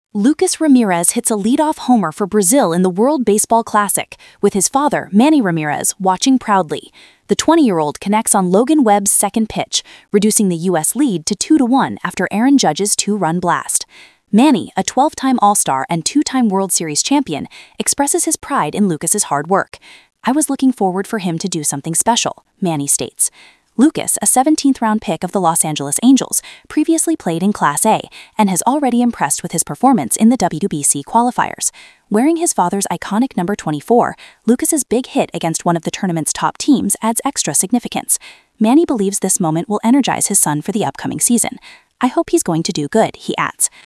Lucas Ramirez hits a leadoff homer for Brazil in the World Baseball Classic, with his father, Manny Ramirez, watching proudly. The 20-year-old connects on Logan Webb's second pitch, reducing the U.S. lead to 2-1 after Aaron Judge's two-run blast. Manny, a 12-time All-Star and two-time World Series champion, expresses his pride in Lucas's hard work. "I was looking forward for him to do something special," Manny states. Lucas, a 17th-round pick of the Los Angeles Angels, previously played in Class A and has already impressed with his performance in the WBC qualifiers. Wearing his father's iconic number 24, Lucas's big hit against one of the tournament's top teams adds extra significance. Manny believes this moment will energize his son for the upcoming season. "I hope he's going to do good," he adds.